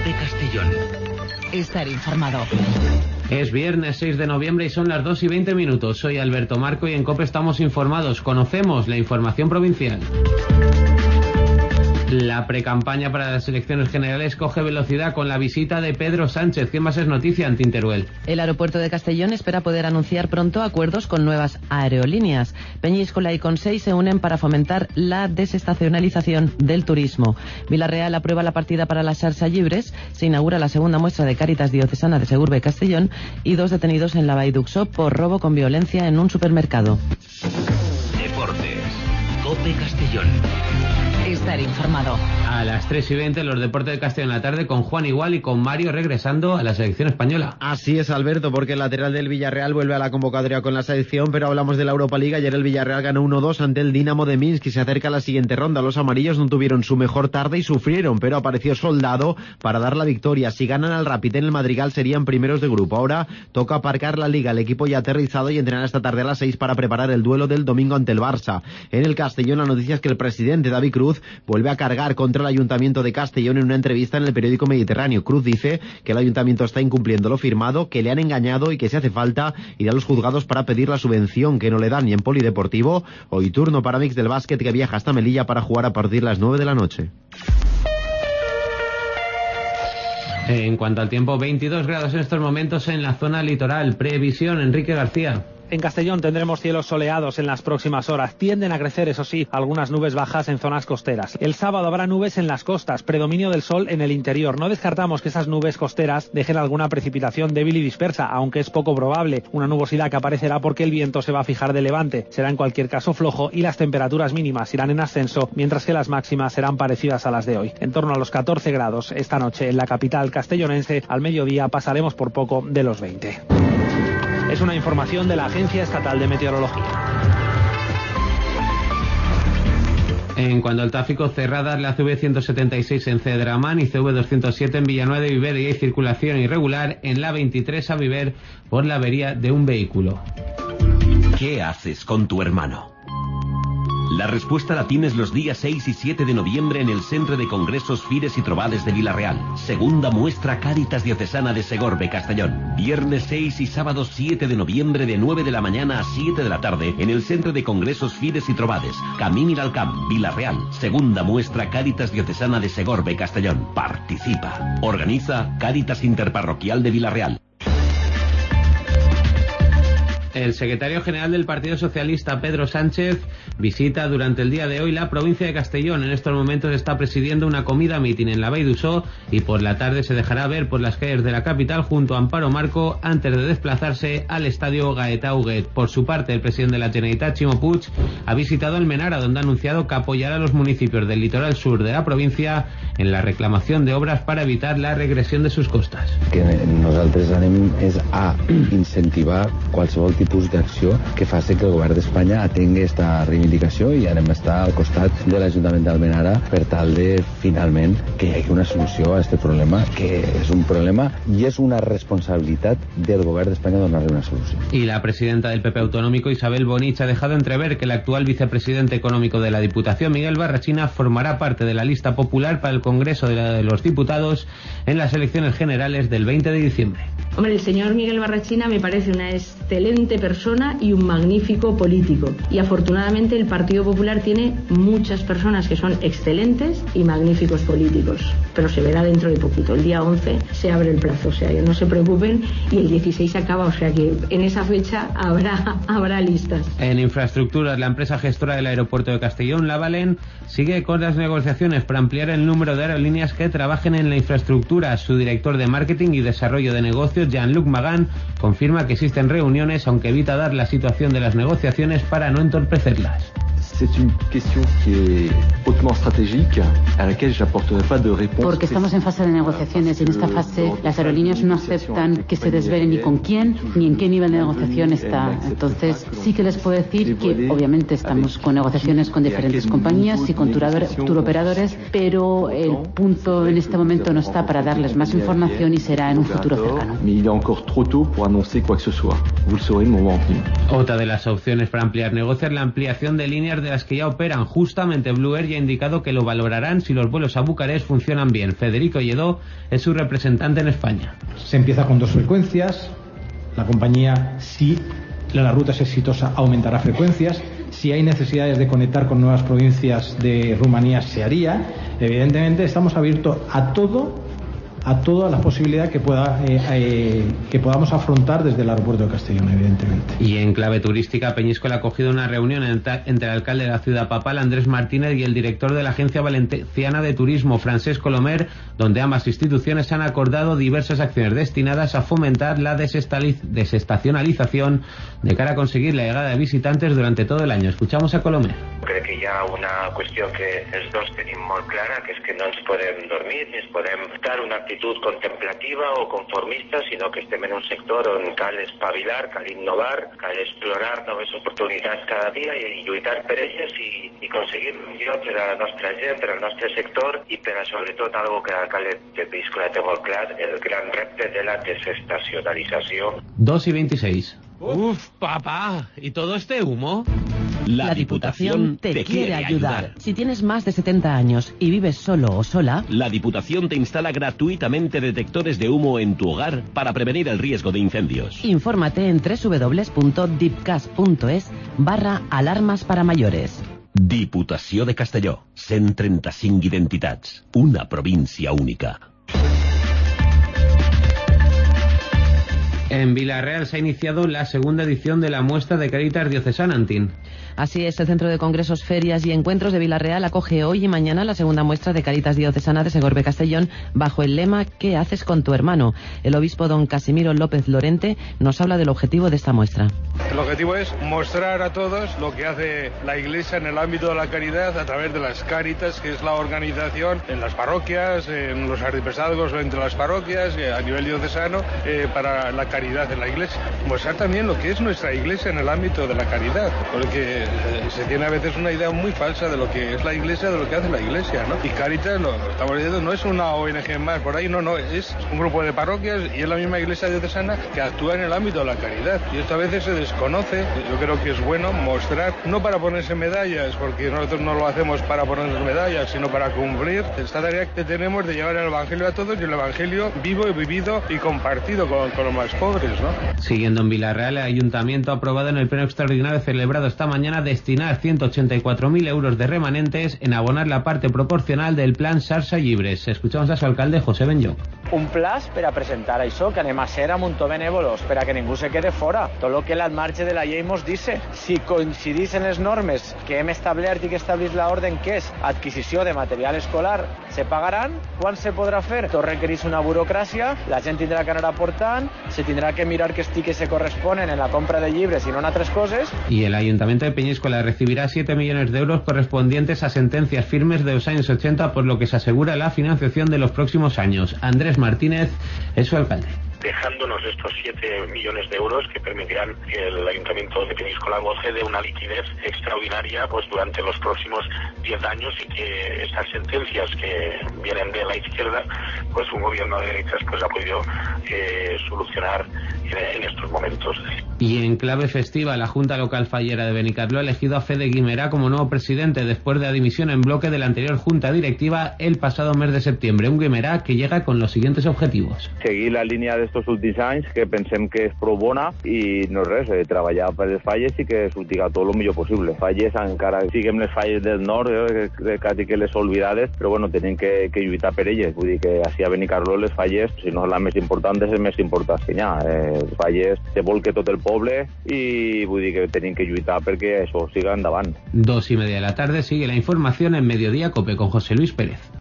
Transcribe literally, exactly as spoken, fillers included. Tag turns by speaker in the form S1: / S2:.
S1: COPE Castellón.
S2: Estar informado.
S3: Es viernes seis de noviembre y son las dos y veinte minutos. Soy Alberto Marco y en COPE estamos informados. Conocemos la información provincial. La precampaña para las elecciones generales coge velocidad con la visita de Pedro Sánchez. ¿Qué más es noticia ante Teruel?
S2: El aeropuerto de Castellón espera poder anunciar pronto acuerdos con nuevas aerolíneas. Peñíscola y Consell se unen para fomentar la desestacionalización del turismo. Vilarreal aprueba la partida para las Xarxa Llibres. Se inaugura la segunda muestra de Càritas Diocesana de Segurbe Castellón y dos detenidos en la Vall d'Uxó por robo con violencia en un supermercado.
S1: Deportes. COPE Castellón.
S2: Estar informado.
S3: A las tres y veinte los deportes de Castellón en la tarde con Juan Igual y con Mario regresando a la selección española.
S4: Así es, Alberto, porque el lateral del Villarreal vuelve a la convocatoria con la selección, pero hablamos de la Europa League. Ayer el Villarreal ganó uno dos ante el Dinamo de Minsk y se acerca a la siguiente ronda. Los amarillos no tuvieron su mejor tarde y sufrieron, pero apareció Soldado para dar la victoria. Si ganan al Rapid en el Madrigal serían primeros de grupo. Ahora toca aparcar la Liga, el equipo ya aterrizado y entrenar esta tarde a las seis para preparar el duelo del domingo ante el Barça. En el Castellón la noticia es que el presidente David Cruz vuelve a cargar contra el Ayuntamiento de Castellón en una entrevista en el periódico Mediterráneo. Cruz dice que el Ayuntamiento está incumpliendo lo firmado, que le han engañado y que si hace falta ir a los juzgados para pedir la subvención que no le dan. Y en polideportivo, hoy turno para Mix del Básquet que viaja hasta Melilla para jugar a partir de las nueve de la noche.
S3: En cuanto al tiempo, veintidós grados en estos momentos en la zona litoral. Previsión, Enrique García.
S5: En Castellón tendremos cielos soleados en las próximas horas. Tienden a crecer, eso sí, algunas nubes bajas en zonas costeras. El sábado habrá nubes en las costas, predominio del sol en el interior. No descartamos que esas nubes costeras dejen alguna precipitación débil y dispersa, aunque es poco probable. Una nubosidad que aparecerá porque el viento se va a fijar de levante. Será en cualquier caso flojo y las temperaturas mínimas irán en ascenso, mientras que las máximas serán parecidas a las de hoy. En torno a los catorce grados esta noche en la capital castellonense. Al mediodía pasaremos por poco de los veinte. Es una información de la Agencia Estatal de Meteorología.
S3: En cuanto al tráfico, cerradas la C V ciento setenta y seis en Cedramán y C V doscientos siete en Villanueva de Viver, y hay circulación irregular en la veintitrés a Viver por la avería de un vehículo.
S1: ¿Qué haces con tu hermano? La respuesta la tienes los días seis y siete de noviembre en el Centre de Congressos Fires y Trobades de Vilarreal. Segunda muestra Càritas Diocesana de Segorbe Castellón. Viernes seis y sábado siete de noviembre de nueve de la mañana a siete de la tarde en el Centre de Congressos Fires y Trobades. Camín al Camp, Vilarreal. Segunda muestra Càritas Diocesana de Segorbe Castellón. Participa. Organiza Càritas Interparroquial de Vilarreal.
S3: El secretario general del Partido Socialista, Pedro Sánchez, visita durante el día de hoy la provincia de Castellón. En estos momentos está presidiendo una comida mitin en la Vall d'Uxó y por la tarde se dejará ver por las calles de la capital junto a Amparo Marco antes de desplazarse al estadio Gaetà Huguet. Por su parte, el presidente de la Generalitat, Ximo Puig, ha visitado Almenara, donde ha anunciado que apoyará a los municipios del litoral sur de la provincia en la reclamación de obras para evitar la regresión de sus costas.
S6: Que nosaltres anem és a incentivar qualsevol tipus d'acció que faci que el govern d'Espanya atengui aquesta reivindicació i anem a estar al costat de l'Ajuntament d'Almenara per tal de, finalment, que hi hagi una solució a aquest problema, que és un problema i és una responsabilitat del govern d'Espanya donar-li una solució.
S3: Y la presidenta del P P autonómico, Isabel Bonich, ha dejado entrever que el actual vicepresidente económico de la Diputación, Miguel Barrachina, formará parte de la lista popular para el Congreso de, la de los Diputados en las elecciones generales del veinte de diciembre.
S7: Hombre, el señor Miguel Barrachina me parece una excelente persona y un magnífico político. Y afortunadamente el Partido Popular tiene muchas personas que son excelentes y magníficos políticos. Pero se verá dentro de poquito. El día once se abre el plazo, o sea, que no se preocupen, y el dieciséis se acaba, o sea que en esa fecha habrá, habrá listas.
S3: En infraestructuras, la empresa gestora del aeropuerto de Castellón, Lavalen, sigue con las negociaciones para ampliar el número de aerolíneas que trabajen en la infraestructura. Su director de marketing y desarrollo de negocios, Jean-Luc Magan, confirma que existen reuniones, aunque evita dar la situación de las negociaciones para no entorpecerlas.
S8: C'est une question qui est hautement stratégique, a laquelle j'apporterai pas de réponse.
S9: Porque estamos en fase de negociaciones y en esta fase las aerolíneas no aceptan que se desvele ni con quién ni en qué nivel de negociación está. Entonces sí que les puedo decir que obviamente estamos con negociaciones con diferentes compañías y con turoperadores, pero el punto en este momento no está para darles más información y será en un futuro cercano.
S8: Mais il est encore trop tôt pour annoncer quoi que ce soit. Vous le saurez le moment venu.
S3: Otra de las opciones para ampliar negocios es la ampliación de líneas de las que ya operan. Justamente Blue Air ya ha indicado que lo valorarán si los vuelos a Bucarest funcionan bien. Federico Lledó es su representante en España.
S10: Se empieza con dos frecuencias. La compañía, si la ruta es exitosa, aumentará frecuencias. Si hay necesidades de conectar con nuevas provincias de Rumanía, se haría. Evidentemente estamos abiertos a todo, a toda la posibilidad que pueda eh, eh, que podamos afrontar desde el aeropuerto de Castellón, evidentemente.
S3: Y en clave turística, Peñíscola ha acogido una reunión entre el alcalde de la ciudad papal, Andrés Martínez, y el director de la Agencia Valenciana de Turismo, Francesc Colomer, donde ambas instituciones han acordado diversas acciones destinadas a fomentar la desestacionalización de cara a conseguir la llegada de visitantes durante todo el año. Escuchamos a Colomer.
S11: Crec que hi ha una qüestió que els dos tenim molt clara, que és que no ens podem dormir ni ens podem estar una actitud contemplativa o conformista, sinó que estem en un sector on cal espavilar, cal innovar, cal explorar noves oportunitats cada dia i lluitar per elles i, i aconseguir millor per a la nostra gent, per al nostre sector i per a sobretot algo que l'alcalde de Peñíscola té molt clar, el gran repte de la desestacionalització.
S3: dos y veintiséis. Uf, papá, ¿y todo este humo?
S2: La, la Diputación te, te quiere ayudar. ayudar. Si tienes más de setenta años y vives solo o sola,
S1: la Diputación te instala gratuitamente detectores de humo en tu hogar para prevenir el riesgo de incendios.
S2: Infórmate en doble u doble u doble u punto dipcas punto es barra alarmas para mayores.
S1: Diputació de Castelló. cent trenta-cinc identitats. Una província única.
S3: En Vila-real se ha iniciado la segunda edición de la muestra de Caritas Diocesana, Antín.
S2: Así es, el Centro de Congresos, Ferias y Encuentros de Vila-real acoge hoy y mañana la segunda muestra de Caritas Diocesana de Segorbe Castellón bajo el lema ¿Qué haces con tu hermano? El obispo don Casimiro López Lorente nos habla del objetivo de esta muestra.
S12: El objetivo es mostrar a todos lo que hace la Iglesia en el ámbito de la caridad a través de las Caritas, que es la organización en las parroquias, en los arciprestazgos o entre las parroquias, a nivel diocesano, eh, para la caridad en la Iglesia. Mostrar también lo que es nuestra Iglesia en el ámbito de la caridad, porque se tiene a veces una idea muy falsa de lo que es la Iglesia, de lo que hace la Iglesia, ¿no? Y Caritas, lo estamos diciendo, no es una O N G más por ahí, no, no, es un grupo de parroquias y es la misma Iglesia diocesana que actúa en el ámbito de la caridad. Y esto a veces se desconoce. Yo creo que es bueno mostrar, no para ponerse medallas, porque nosotros no lo hacemos para ponernos medallas, sino para cumplir esta tarea que tenemos de llevar el Evangelio a todos, y el Evangelio vivo y vivido y compartido con, con los más pobres, ¿no?
S3: Siguiendo en Vila-real, el Ayuntamiento ha aprobado en el pleno extraordinario celebrado esta mañana destinar ciento ochenta y cuatro mil euros de remanentes en abonar la parte proporcional del plan Sarsa Llibres. Escuchamos a su alcalde, José Benlloc.
S13: Un plaç per a presentar això, que anem a ser a muntó benèvolos, per a que ningú se quede fora. Tot el que la marge de la llei mos dice. Si coincidís en les normes que hem establert i que establís l'ordre, que és adquisició de material escolar, se pagaran. Quan se podrà fer? Tot requereix una burocràcia, la gent tindrà que anar aportant, se tindrà que mirar que estic que se corresponen en la compra de llibres y no en otras cosas.
S3: Y el Ayuntamiento de Peñíscola recibirá siete millones de euros correspondientes a sentencias firmes de los años ochenta, por lo que se asegura la financiación de los próximos años. Andrés Martínez es su alcalde.
S11: Dejándonos estos siete millones de euros que permitirán que el Ayuntamiento de Peñíscola goce de una liquidez extraordinaria pues durante los próximos diez años, y que estas sentencias que vienen de la izquierda, pues un gobierno de derechas pues ha podido eh, solucionar en, en estos momentos.
S3: Y en clave festiva, la Junta Local Fallera de Benicarló ha elegido a Fede Guimerá como nuevo presidente después de la dimisión en bloque de la anterior Junta Directiva el pasado mes de septiembre. Un Guimerá que llega con los siguientes objetivos.
S14: Seguir la línia d'estos últims anys, que pensem que és prou bona, i no res, eh, treballar per les falles i que sortiga tot el millor possible. Falles, encara siguem les falles del nord, eh, que quasi que les oblidades, però bueno, tenim que, que lluitar per elles. Vull dir que així a Benicarló les falles, si no és la més important, és el més important que hi ha. Eh, falles se volque tot el poble i vull dir que tenim que lluitar perquè això siga endavant.
S3: Dos y media de la tarde sigue la información en Mediodía Cope con José Luis Pérez.